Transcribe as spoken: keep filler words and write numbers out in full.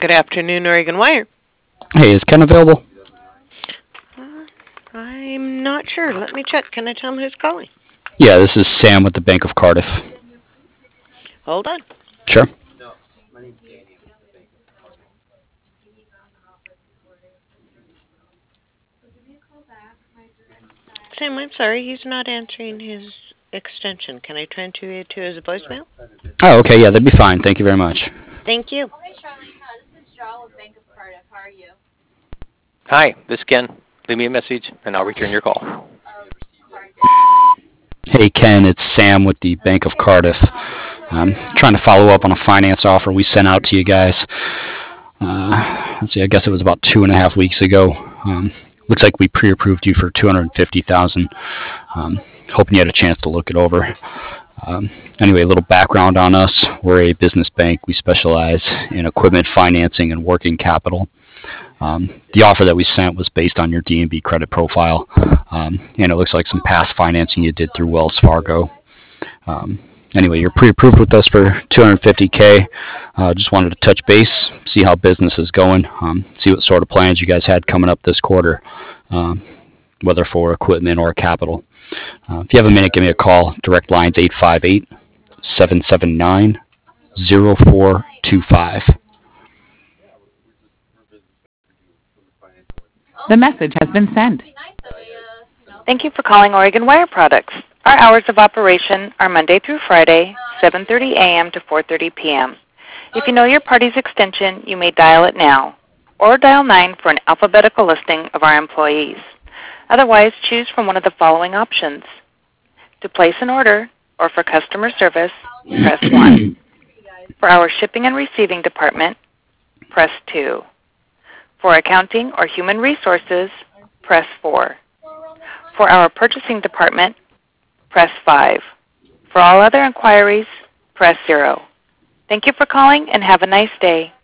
Good afternoon, Oregon Wire. Hey, is Ken available? Uh, I'm not sure. Let me check. Can I tell him who's calling? Yeah, this is Sam with the Bank of Cardiff. Hold on. Sure. Sam, I'm sorry. He's not answering his extension. Can I transfer you to his voicemail? Oh, okay, yeah, that'd be fine. Thank you very much. Thank you. Hi, this is Ken. Leave me a message, and I'll return your call. Hey, Ken, it's Sam with the Bank of Cardiff. I'm trying to follow up on a finance offer we sent out to you guys. Uh, let's see, I guess it was about two and a half weeks ago. Um, looks like we pre-approved you for two hundred fifty thousand dollars. Um, hoping you had a chance to look it over. Um, anyway, a little background on us. We're a business bank. We specialize in equipment financing and working capital. Um, the offer that we sent was based on your D and B credit profile, um, and it looks like some past financing you did through Wells Fargo. Um, anyway, you're pre-approved with us for two hundred fifty K. Uh, just wanted to touch base, see how business is going, um, see what sort of plans you guys had coming up this quarter, um, whether for equipment or capital. Uh, if you have a minute, give me a call. Direct line's eight five eight, seven seven nine, zero four two five. The message has been sent. Thank you for calling Oregon Wire Products. Our hours of operation are Monday through Friday, seven thirty a.m. to four thirty p.m. If you know your party's extension, you may dial it now, or dial nine for an alphabetical listing of our employees. Otherwise, choose from one of the following options. To place an order or for customer service, press one. For our shipping and receiving department, press two. For accounting or human resources, press four. For our purchasing department, press five. For all other inquiries, press zero. Thank you for calling and have a nice day.